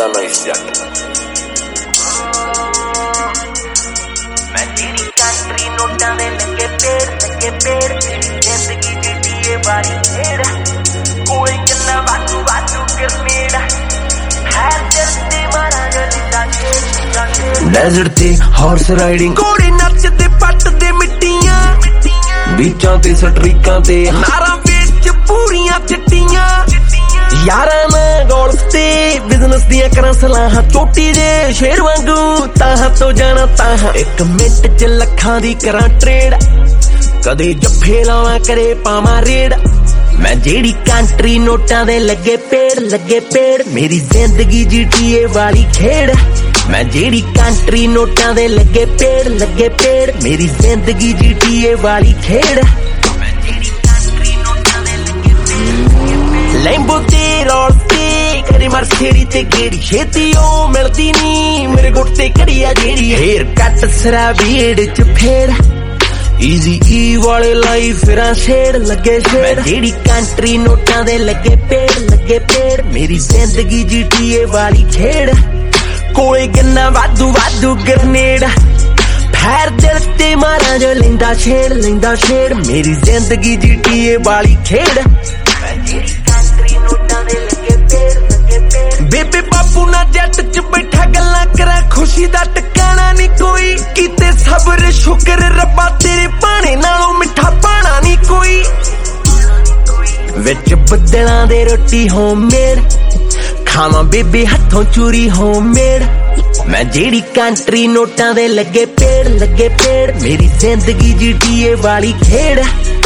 ਬੰਦਾ ਨਾਈਸ ਜੱਟ। मैं तेरी कंट्री नोटा दे लगे पेड़ जिंदगी जीतीए बारी खेड़ कोई किन्ना वाटू ग्रेनेड है चलते मारा जलिंदा खेड़ डेजर्ट ते हॉर्स राइडिंग घोड़े नचदे पटदे मिट्टियां बीचां ते स्ट्रीकां ते नारां विच पूरियां चिट्टियां यारां नाल गोल्फ ते बिजनेस दियां करां सलाहां चोटी दे शेर वांगू ताहां तो जाना ताहां एक मिंट च लखां दी करां ट्रेड कदे जफ्फे लावां करे पावां रेड मैं जेड़ी कंट्री नोटां दे लगे पेड़ मेरी जिंदगी GTA वाली खेड़ मैं जेड़ी कंट्री नोटां दे लगे पेड़ मेरी जिंदगी GTA वाली खेड़ लैम्बो ते रोल ते करे मर्सिडीज ते गेड़ी छेती ओ मिलदी नी मेरे गुट्टे करिया जेड़ी हेयर कट सरा बीड़ च फेड़ इजी ई वाले लाई फिरां शेड़ लगे शेड़ जेड़ी कंट्री नोटां दे लगे पेड़ मेरी जिंदगी GTA वाली खेड़ कोई गन्ना वादू ग्रेनेड फैर दिल ते मारा जो लेंदा छेड़ मेरी जिंदगी GTA वाली खेड़ बेबे बापू ना जट च बैठा गल्लां करा खुशी दा टकाना नी कोई कीते सब्र शुक्र रब्बा तेरे पाने नालों मिठा पाना नी कोई विच बदलां दे रोटी होममेड खावां बेबे हथों चूरी होममेड मैं जेड़ी कंट्री नोटां दे लगे पेड़ मेरी जिंदगी GTA वाली खेड़